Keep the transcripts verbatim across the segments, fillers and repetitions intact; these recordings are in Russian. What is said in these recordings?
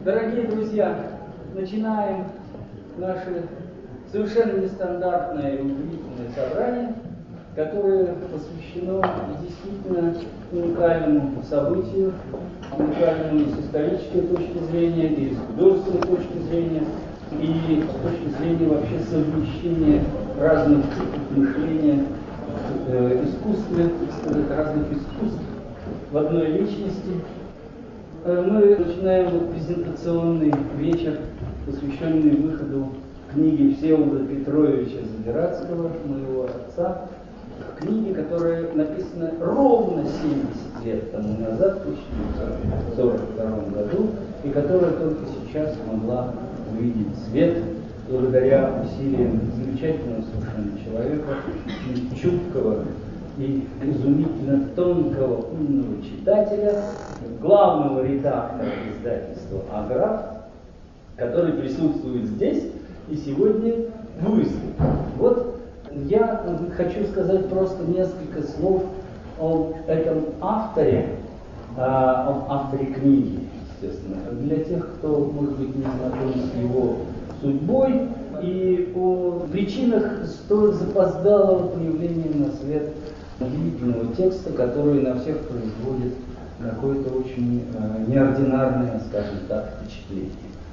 Дорогие друзья, начинаем наше совершенно нестандартное и удивительное собрание, которое посвящено действительно уникальному событию, уникальному и с исторической точки зрения, и с художественной точки зрения, и с точки зрения вообще совмещения разных типов мышления, э, искусства, разных искусств в одной личности. Мы начинаем вот презентационный вечер, посвященный выходу книги Всеволода Петровича Задвирадского, моего отца. Книги, которая написана ровно семьдесят лет тому назад, в тысяча девятьсот сорок втором году, и которая только сейчас смогла увидеть свет благодаря усилиям замечательного совершенно человека, чуткого и изумительно тонкого, умного читателя, главного редактора издательства «Аграф», который присутствует здесь и сегодня выступит. Вот я хочу сказать просто несколько слов о этом авторе, об авторе книги, естественно, для тех, кто, может быть, не знаком с его судьбой, и о причинах столь запоздалого появления на свет удивительного текста, который на всех производит какое-то очень э, неординарное, скажем так, впечатление.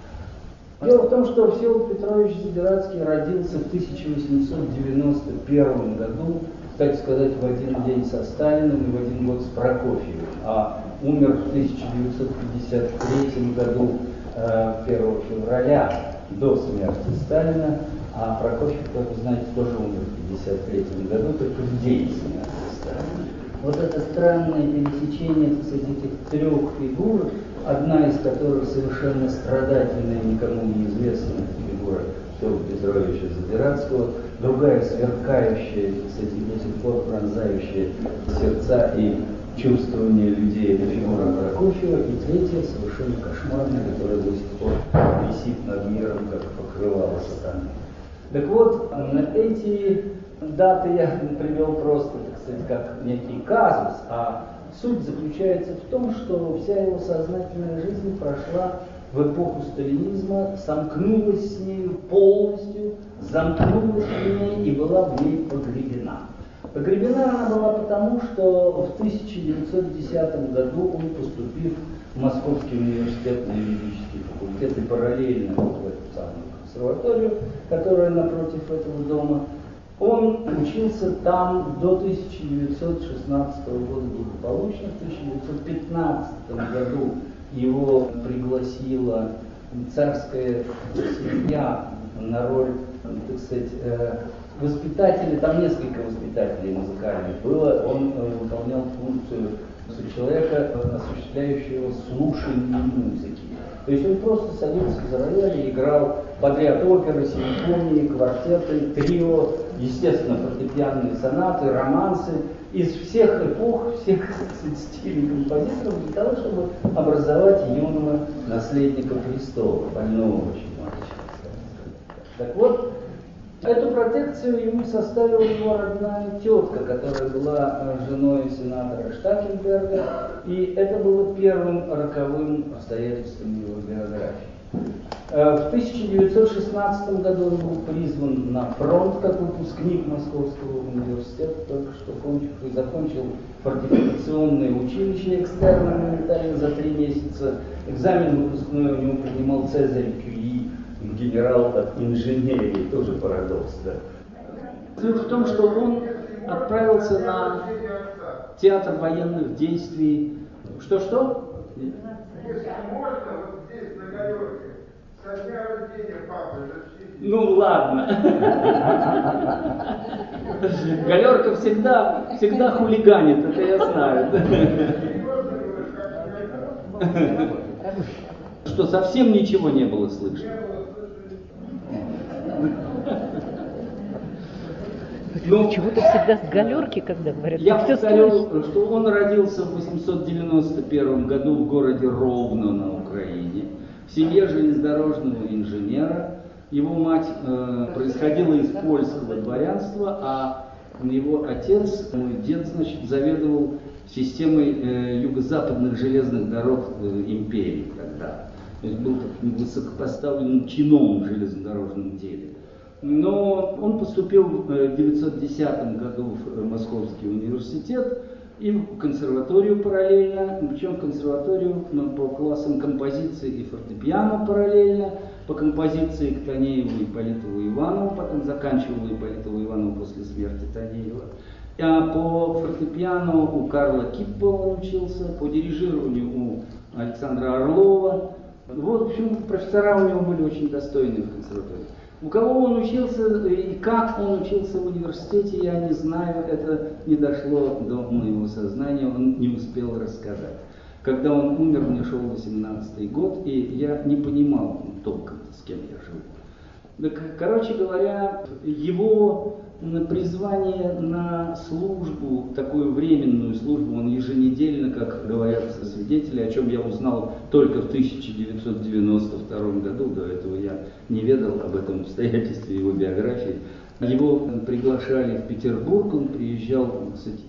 Дело в том, что Всеволод Петрович Задвирадский родился в тысяча восемьсот девяносто первом году, кстати сказать, в один день со Сталиным и в один год с Прокофьевым, а умер в тысяча девятьсот пятьдесят третьем году э, первого февраля до смерти Сталина, а Прокофьев, как вы знаете, тоже умер в пятьдесят третьем году, только в день смерти Сталина. Вот это странное пересечение, так сказать, этих трех фигур, одна из которых совершенно страдательная, никому неизвестная фигура Всеволода Петровича Задвирадского, другая сверкающая, кстати, до сих пор пронзающая сердца и чувствования людей, это фигура Прокофьева, и третья совершенно кошмарная, которая до сих пор висит над миром, как покрывало сатаны. Так вот, эти даты я привел просто, так сказать, как некий казус, а суть заключается в том, что вся его сознательная жизнь прошла в эпоху сталинизма, сомкнулась с нею полностью, замкнулась в ней и была в ней погребена. Погребена она была потому, что в тысяча девятьсот десятом году он, поступив в Московский университет на юридический факультет и параллельно в эту самую консерваторию, которая напротив этого дома, он учился там до тысяча девятьсот шестнадцатого года благополучно. В тысяча девятьсот пятнадцатом году его пригласила царская семья на роль, так сказать, воспитателя, там несколько воспитателей музыкальных было, он выполнял функцию человека, осуществляющего слушание музыки. То есть он просто садился за рояль и играл подряд оперы, симфонии, квартеты, трио, естественно, фортепианные сонаты, романсы из всех эпох, всех стилей композиторов для того, чтобы образовать юного наследника престола, больного очень мальчика. Так вот, эту протекцию ему составила его родная тетка, которая была женой сенатора Штакенберга, и это было первым роковым обстоятельством его биографии. В тысяча девятьсот шестнадцатом году он был призван на фронт как выпускник Московского университета, только что кончив и закончил фортификационное училище экстерно моментально за три месяца. Экзамен выпускной у него принимал Цезарь Кюи, генерал от инженерии, тоже парадокс, да. Суть в том, что он отправился на театр военных действий. Что-что? Ну ладно. Галерка всегда, всегда хулиганит, это я знаю. Что совсем ничего не было слышно. Ну, почему-то всегда с галерки, когда говорят. Я повторил, что он родился в восемьсот девяносто первом году в городе Ровно на Украине, в семье железнодорожного инженера. Его мать э, происходила из польского дворянства, а его отец, мой дед, значит, заведовал системой э, юго-западных железных дорог э, империи тогда. То есть был таким высокопоставленным чином в железнодорожном деле. Но он поступил в девятьсот десятом году в Московский университет и в консерваторию параллельно, причем в консерваторию ну, по классам композиции и фортепиано параллельно, по композиции к Танееву и Ипполитову Иванову, потом заканчивал Ипполитову Иванову после смерти Танеева. А по фортепиано у Карла Киппа он учился, по дирижированию у Александра Орлова. Вот, в общем, профессора у него были очень достойные в консерватории. У кого он учился и как он учился в университете, я не знаю, это не дошло до моего сознания, он не успел рассказать. Когда он умер, мне шел восемнадцатый год, и я не понимал толком, с кем я живу. Так, короче говоря, его призвание на службу, такую временную службу, он еженедельно, как говорят свидетели, о чем я узнал только в тысяча девятьсот девяносто втором году, до этого я не ведал об этом обстоятельстве его биографии. Его приглашали в Петербург, он приезжал, кстати,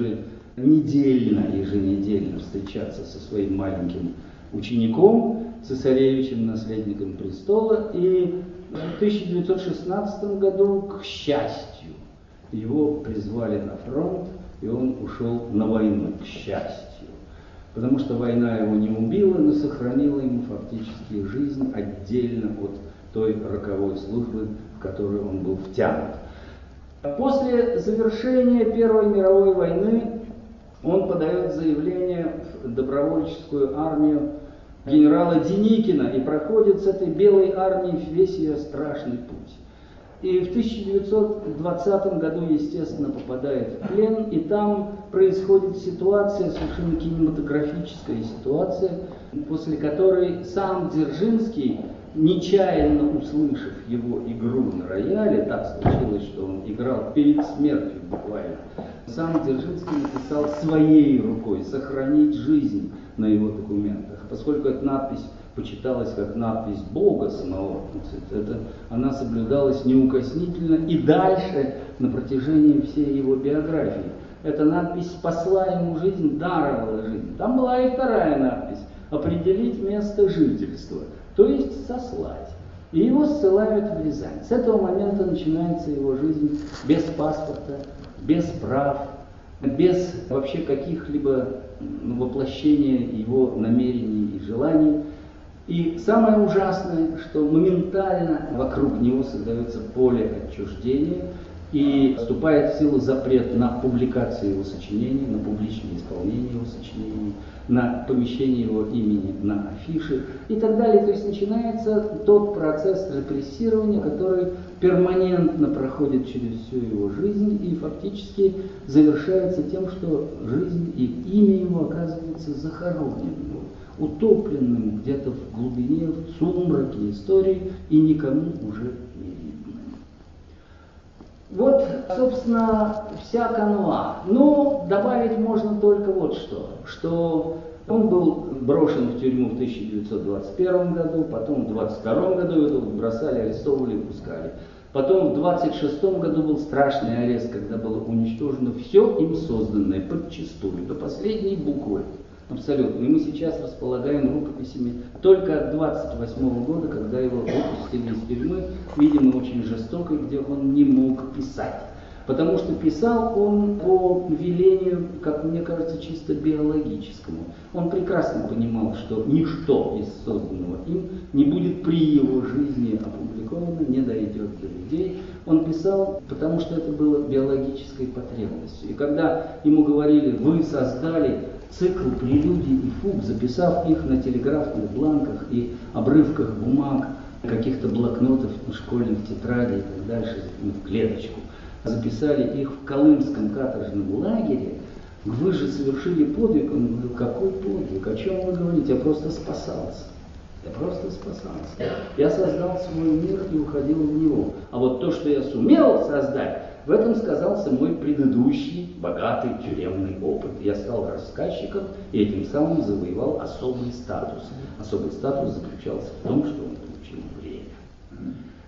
еженедельно, еженедельно встречаться со своим маленьким учеником, цесаревичем, наследником престола, и в тысяча девятьсот шестнадцатом году, к счастью, его призвали на фронт, и он ушел на войну, к счастью. Потому что война его не убила, но сохранила ему фактически жизнь отдельно от той роковой службы, в которую он был втянут. После завершения Первой мировой войны он подает заявление в добровольческую армию генерала Деникина и проходит с этой белой армией весь ее страшный путь. И в тысяча девятьсот двадцатом году, естественно, попадает в плен, и там происходит ситуация, совершенно кинематографическая ситуация, после которой сам Дзержинский, нечаянно услышав его игру на рояле, так случилось, что он играл перед смертью буквально, сам Дзержинский написал своей рукой «Сохранить жизнь» на его документах. Поскольку эта надпись почиталась как надпись Бога самого, это, она соблюдалась неукоснительно и дальше на протяжении всей его биографии. Эта надпись спасла ему жизнь, даровала жизнь. Там была и вторая надпись – определить место жительства, то есть сослать. И его ссылают в Рязань. С этого момента начинается его жизнь без паспорта, без прав, без вообще каких-либо воплощения его намерений и желаний. И самое ужасное, что моментально вокруг него создается поле отчуждения и вступает в силу запрет на публикацию его сочинений, на публичное исполнение его сочинений, на помещение его имени на афиши и так далее. То есть начинается тот процесс репрессирования, который перманентно проходит через всю его жизнь и фактически завершается тем, что жизнь и имя его оказывается захороненным, утопленным где-то в глубине, в сумраке истории и никому уже не видным. Вот, собственно, вся канва. Но добавить можно только вот что, что он был брошен в тюрьму в тысяча девятьсот двадцать первом году, потом в двадцать втором году его бросали, арестовывали и пускали. Потом в двадцать шестом году был страшный арест, когда было уничтожено все им созданное подчистую, до последней буквы. Абсолютно. И мы сейчас располагаем рукописями только от двадцать восьмого года, когда его выпустили из тюрьмы, видимо, очень жестокой, где он не мог писать. Потому что писал он по велению, как мне кажется, чисто биологическому. Он прекрасно понимал, что ничто из созданного им не будет при его жизни опубликовано, не дойдет до людей. Он писал, потому что это было биологической потребностью. И когда ему говорили, вы создали цикл прелюдий и фуг, записав их на телеграфных бланках и обрывках бумаг, каких-то блокнотов, школьных тетрадей и так дальше, в клеточку, записали их в Колымском каторжном лагере, вы же совершили подвиг. Он говорил, какой подвиг, о чем вы говорите, я просто спасался. Я просто спасался. Я создал свой мир и уходил в него. А вот то, что я сумел создать, в этом сказался мой предыдущий богатый тюремный опыт. Я стал рассказчиком и этим самым завоевал особый статус. Особый статус заключался в том, что он получил время.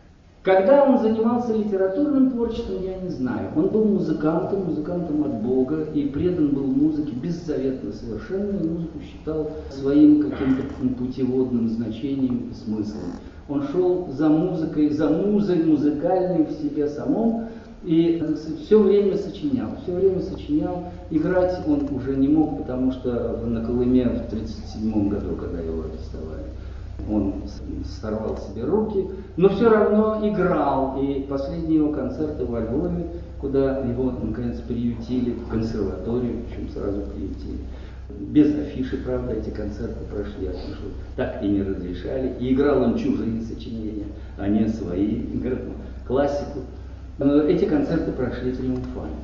Когда он занимался литературным творчеством, я не знаю. Он был музыкантом, музыкантом от Бога, и предан был музыке беззаветно совершенно, и музыку считал своим каким-то путеводным значением и смыслом. Он шел за музыкой, за музой музыкальной в себе самом, и все время сочинял, все время сочинял. Играть он уже не мог, потому что на Колыме в тридцать седьмом году, когда его арестовали, он сорвал себе руки, но все равно играл. И последние его концерты во Львове, куда его, наконец, приютили, в консерваторию, причем сразу приютили. Без афиши, правда, эти концерты прошли, афишу так и не разрешали. И играл он чужие сочинения, а не свои, играл классику. Но эти концерты прошли триумфально.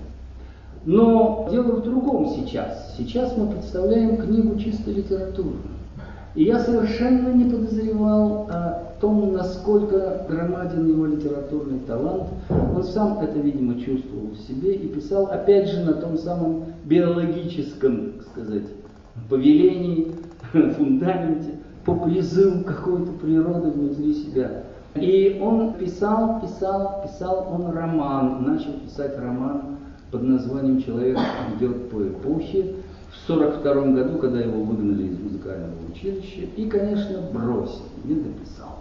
Но дело в другом сейчас. Сейчас мы представляем книгу чисто литературную. И я совершенно не подозревал о том, насколько громаден его литературный талант. Он сам это, видимо, чувствовал в себе и писал, опять же, на том самом биологическом, так сказать, повелении, фундаменте, по призыву какой-то природы внутри себя. И он писал, писал, писал он роман, начал писать роман под названием «Человек идет по эпохе» в сорок втором году, когда его выгнали из музыкального училища, и, конечно, бросил, не дописал.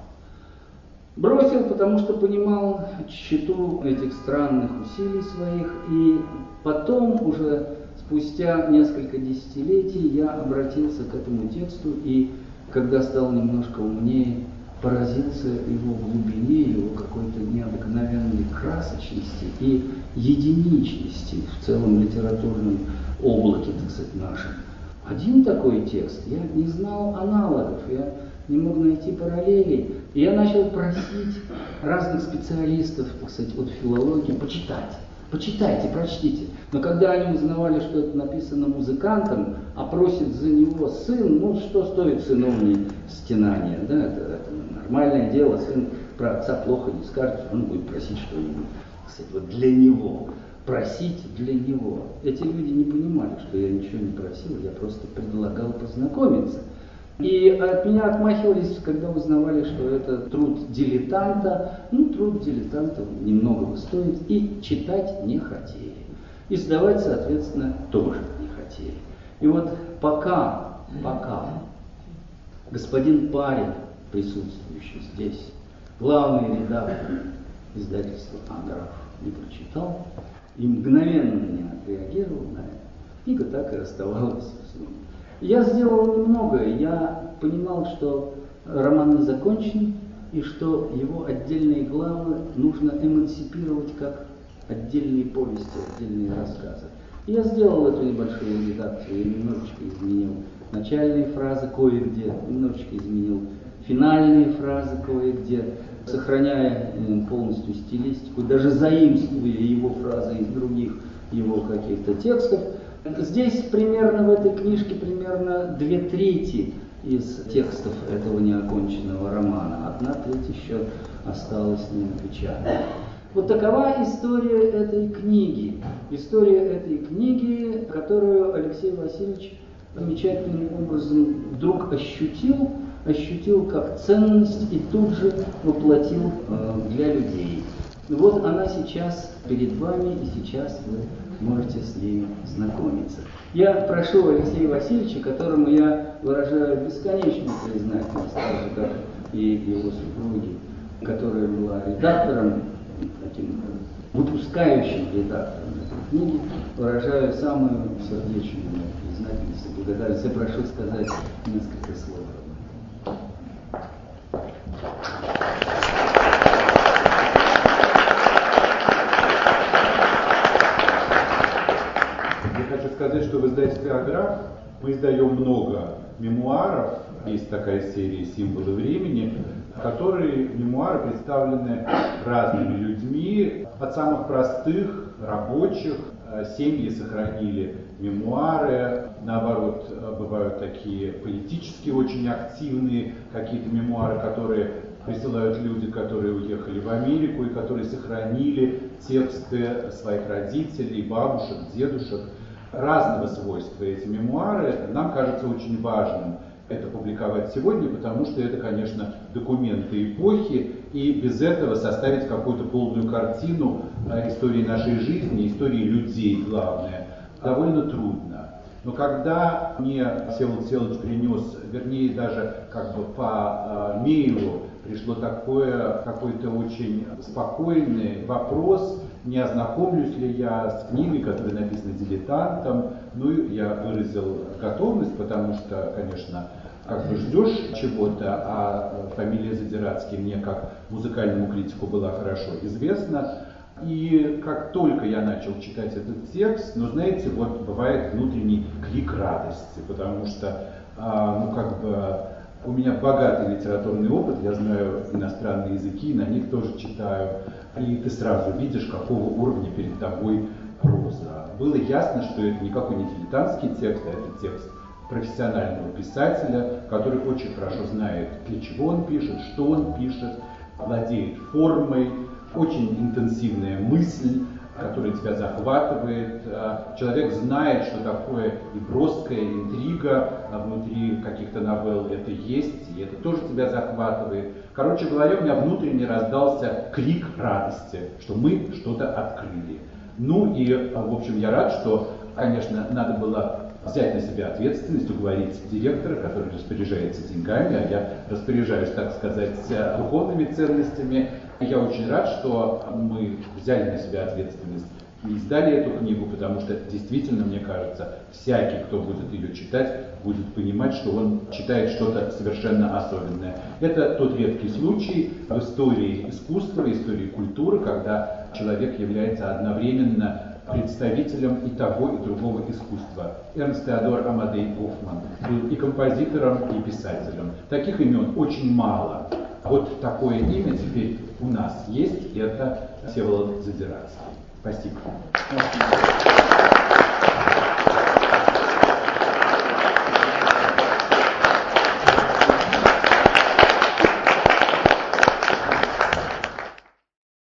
Бросил, потому что понимал тщету этих странных усилий своих, и потом, уже спустя несколько десятилетий, я обратился к этому тексту, и когда стал немножко умнее, поразился его глубине, его какой-то необыкновенной красочности и единичности в целом литературном облаке, так сказать, нашем. Один такой текст, я не знал аналогов, я не мог найти параллелей. И я начал просить разных специалистов, так сказать, от филологии почитать. Почитайте, прочтите. Но когда они узнавали, что это написано музыкантом, а просит за него сын, ну что стоит сыновней стенания, да, это, это нормальное дело, сын про отца плохо не скажет, он будет просить что-нибудь, кстати, вот для него, просить для него. Эти люди не понимали, что я ничего не просил, я просто предлагал познакомиться. И от меня отмахивались, когда узнавали, что это труд дилетанта. Ну, труд дилетанта немногого стоит, и читать не хотели. И сдавать, соответственно, тоже не хотели. И вот пока, пока господин Парин, присутствующий здесь, главный редактор издательства «Андоров», не прочитал и мгновенно не отреагировал на это, книга так и оставалась в сумме. Я сделал немного, я понимал, что роман не закончен, и что его отдельные главы нужно эмансипировать как отдельные повести, отдельные рассказы. И я сделал эту небольшую редакцию, я немножечко изменил начальные фразы кое-где, немножечко изменил финальные фразы кое-где, сохраняя полностью стилистику, даже заимствуя его фразы из других его каких-то текстов. Здесь примерно в этой книжке примерно две трети из текстов этого неоконченного романа. Одна треть еще осталась не напечатанной. Вот такова история этой книги. История этой книги, которую Алексей Васильевич замечательным образом вдруг ощутил, ощутил как ценность и тут же воплотил э, для людей. Вот она сейчас перед вами, и сейчас вы можете с ней знакомиться. Я прошу Алексея Васильевича, которому я выражаю бесконечную признательность, так же, как и его супруги, которая была редактором, таким выпускающим редактором этой книги, выражаю самую сердечную признательность и благодарность. Я прошу сказать несколько слов. Сказать, что в издательстве «Аграф» мы издаем много мемуаров. Есть такая серия «Символы времени», в которой мемуары представлены разными людьми, от самых простых, рабочих. Семьи сохранили мемуары, наоборот, бывают такие политически очень активные какие-то мемуары, которые присылают люди, которые уехали в Америку и которые сохранили тексты своих родителей, бабушек, дедушек. Разного свойства эти мемуары нам кажется очень важным это публиковать сегодня, потому что это, конечно, документы эпохи, и без этого составить какую-то полную картину истории нашей жизни, истории людей, главное, довольно трудно. Но когда мне Всеволод Всеволодович принес, вернее даже как бы по э, мейлу пришло такое, какой-то очень спокойный вопрос, не ознакомлюсь ли я с книгой, которая написана дилетантом. Ну, я выразил готовность, потому что, конечно, как бы ждешь чего-то, а фамилия Задиратский мне как музыкальному критику была хорошо известна. И как только я начал читать этот текст, ну, знаете, вот бывает внутренний крик радости, потому что, а, ну, как бы, у меня богатый литературный опыт, я знаю иностранные языки, на них тоже читаю, и ты сразу видишь, какого уровня перед тобой проза. Было ясно, что это никакой не дилетантский текст, а это текст профессионального писателя, который очень хорошо знает, для чего он пишет, что он пишет, владеет формой, очень интенсивная мысль, которая тебя захватывает. Человек знает, что такое и броская интрига внутри каких-то новелл это есть, и это тоже тебя захватывает. Короче говоря, у меня внутренне раздался крик радости, что мы что-то открыли. Ну и, в общем, я рад, что, конечно, надо было взять на себя ответственность, уговорить директора, который распоряжается деньгами, а я распоряжаюсь, так сказать, духовными ценностями. И я очень рад, что мы взяли на себя ответственность и издали эту книгу, потому что действительно, мне кажется, всякий, кто будет ее читать, будет понимать, что он читает что-то совершенно особенное. Это тот редкий случай в истории искусства, в истории культуры, когда человек является одновременно представителем и того, и другого искусства. Эрнст Теодор Амадей Гофман был и композитором, и писателем. Таких имен очень мало. Вот такое имя теперь у нас есть, и это Всеволод Задиратский. Спасибо.